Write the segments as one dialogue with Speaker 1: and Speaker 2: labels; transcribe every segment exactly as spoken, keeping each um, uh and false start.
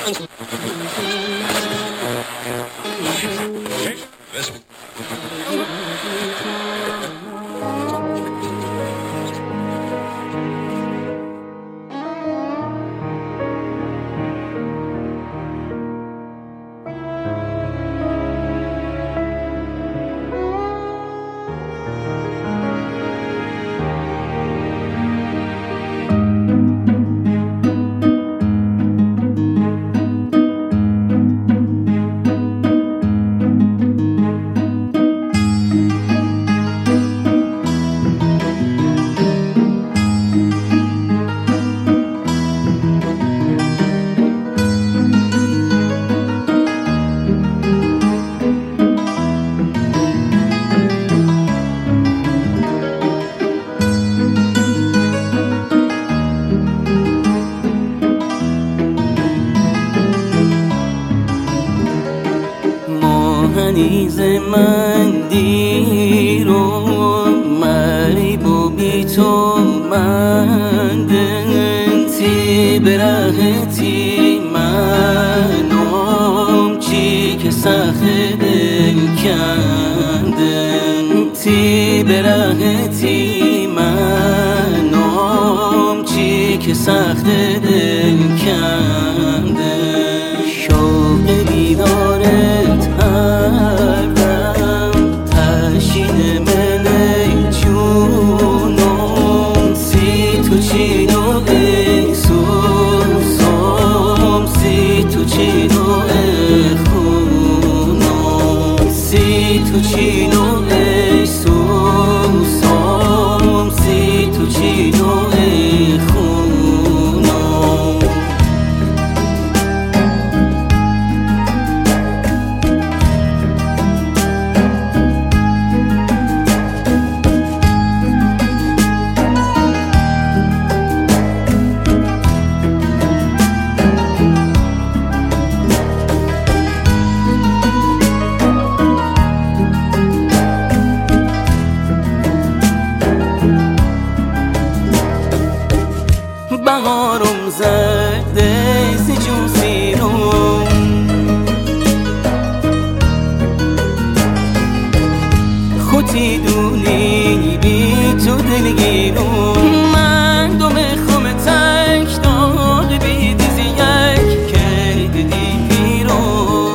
Speaker 1: نیز من دیر و مریب و بی تو مندن تی برهتی منم چی که سخت دل کندن تی برهتی منم چی که سخت دل کندن شوق دیدارت هردم تشین من ای جونم سی تو چین و احسوسم سی تو چین و اخونم سی تو چین و احسوسم سی تو چین و بهارم زده ز جون سیرم خودی دونی بی تو دلگیرم من دوم خم تک داغ بی دیزی یک کرد دی پیرم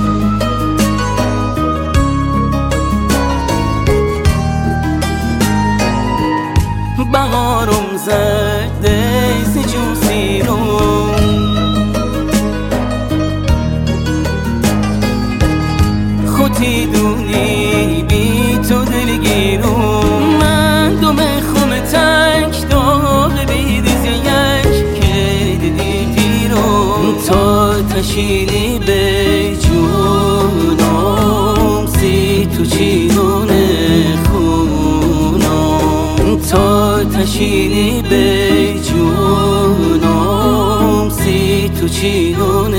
Speaker 1: بهارم زده جون سیرم خودی دونی بی تو دلگیرم من دوم خم تک داغ بی دیزی یک کرد دی پیرم تا تشینی به جونم سی تو چینون خونم تا تشینی به جونم سی تو چینونه